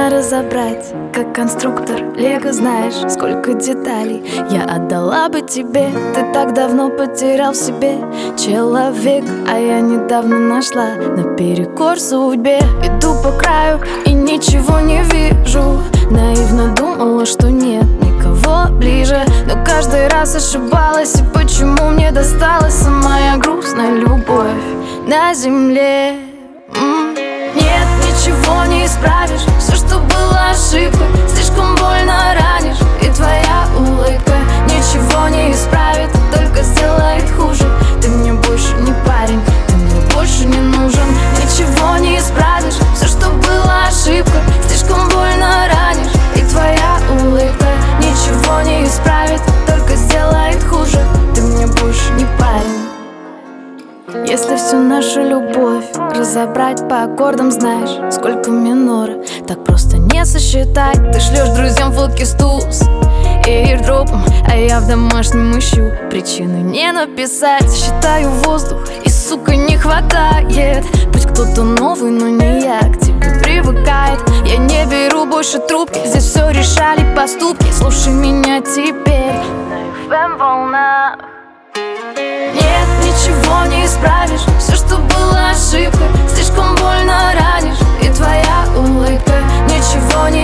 Можно разобрать, как конструктор Лего, знаешь, сколько деталей я отдала бы тебе. Ты так давно потерял в себе человек, а я недавно нашла наперекор судьбе. Иду по краю и ничего не вижу. Наивно думала, что нет никого ближе, но каждый раз ошибалась. И почему мне досталась самая грустная любовь на земле? Нет, ничего не исправишь. Все, что было ошибкой, слишком больно ранишь. И твоя улыбка ничего не исправит, только сделает хуже. Ты мне больше не парень, ты мне больше не нужен. Ничего не исправишь. Все, что было ошибкой, слишком больно ранишь. И твоя улыбка ничего не исправит, только сделает хуже. Ты мне больше не парень. Если всю нашу любовь разобрать по аккордам, знаешь, сколько минора, так просто не сосчитать. Ты шлешь друзьям фотки с туз и эйрдропом, а я в домашнем ищу причину не написать. Считаю воздух и, сука, не хватает. Пусть кто-то новый, но не я к тебе привыкает. Я не беру больше трубки, здесь все решали поступки. Слушай меня теперь на FM волнах. Нет, ничего не исправишь. Все, что было ошибкой, слишком больно ранишь. И твоя улыбка ничего